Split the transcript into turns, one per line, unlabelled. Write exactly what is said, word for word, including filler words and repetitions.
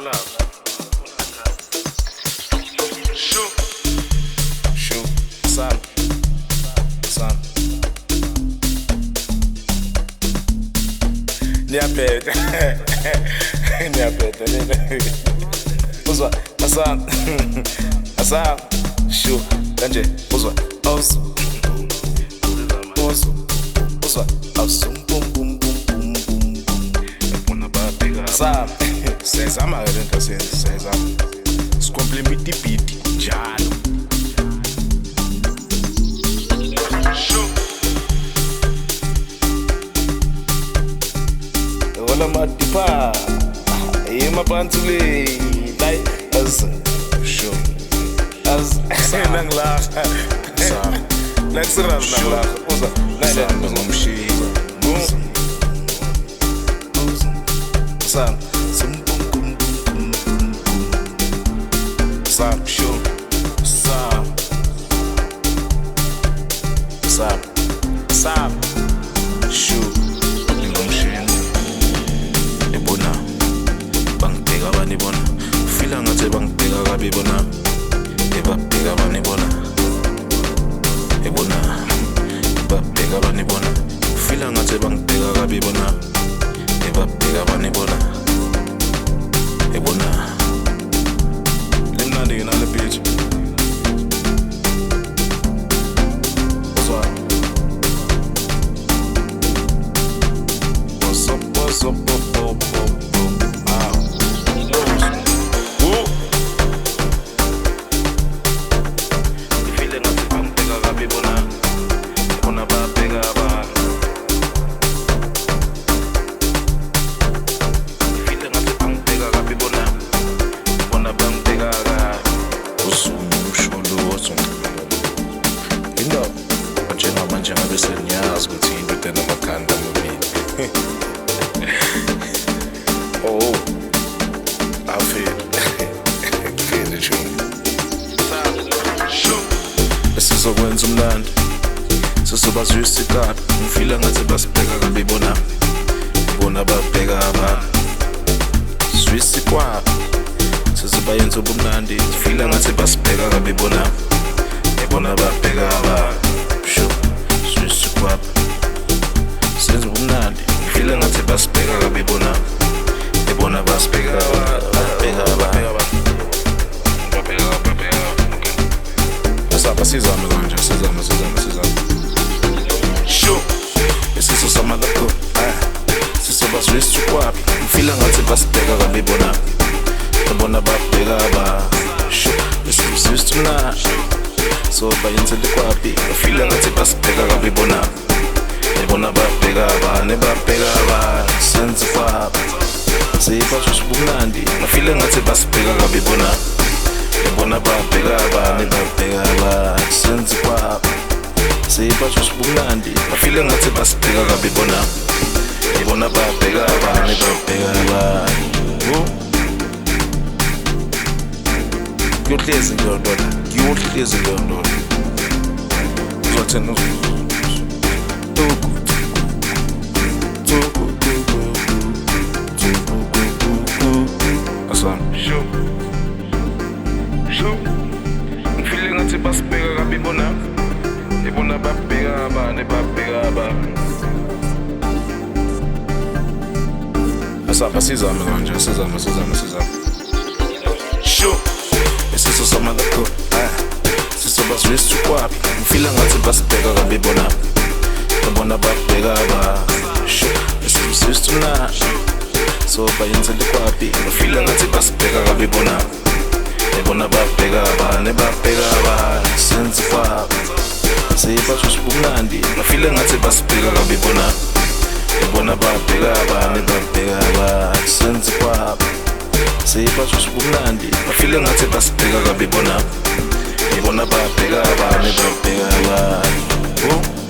Shoo. Shoo. Son. Son. Niyaphetha. Niyaphetha nina. Uzwa, Hasan. Hasan. Shoo. Kanje, uzwa. Aus. Uzwa. Uzwa. Aus. Bum bum bum bum bum. Yabona babheka. Hasan. Sezama ke lento senze, sezama. Sikomplement beat njalo. Wala matipa, yema pantule, like as show, as nang la, sa, like seram nang la, oza, like that, ngomshi, ngom, sa, sim bum bum bum bum, sa, show, sa, sa, sa, show. Bona fila ngathi bangibheka kabi bona ebabheka bani bona ebona babheka bani bona fila ngathi bangibheka kabi bona ebabheka bani bona ebona lemnandi ke nale beach so what's up what's up up up up oh, I feel feel the tune. Sisokwenza umlando sisobazwisa ikati ngifila ngathi basibheka kabi bona bona babheka abantu swisi kwabo sizobayenza ubumnandi ngifila ngathi basibheka kabi bona bona babheka abantu sho swisi kwabo senza ubumnandi ngifila ngathi basibheka kabi bona bona basibheka babheka abantu Sapa sizame kanje sizame sizame sizame Sho Isiso samalako eh sisobazwisa ukwapi ngifila ngathi basibheka kabi bona bona babheka ba Sho Isiso mna so bayenzele kwapi ngifila ngathi basibheka kabi bona bona babheka ba ne babheka ba senze kwapi sibazwisa ubumnandi ngifila ngathi basibheka kabi bona bona babheka bani babheka ba senze kwabo sibazwisa ubumnandi bafile ngathi basibheka kabi bona bona babheka bani babheka ba kuyohlezi ndodona kuyohlezi ndodona uzothena tuku tuku tuku asam show ngifile ngathi basibheka kabi bona ebona babheka bani babheka ba asapha sizame kanje sizame sizame sizame sho isiso samalako eh sisobazwisa ukwapi ngifila ngathi basibheka kabi bona ebona babheka ba sho isiso na so bayenzele kwapi ngifila ngathi basibheka kabi bona bona babheka bani babheka ba senze kwabo sibazwisa ubumnandi ngifile ngathi basibheka kabi bona bona babheka bani babheka ba senze kwabo sibazwisa ubumnandi ngifile ngathi basibheka kabi bona bona babheka bani babheka ba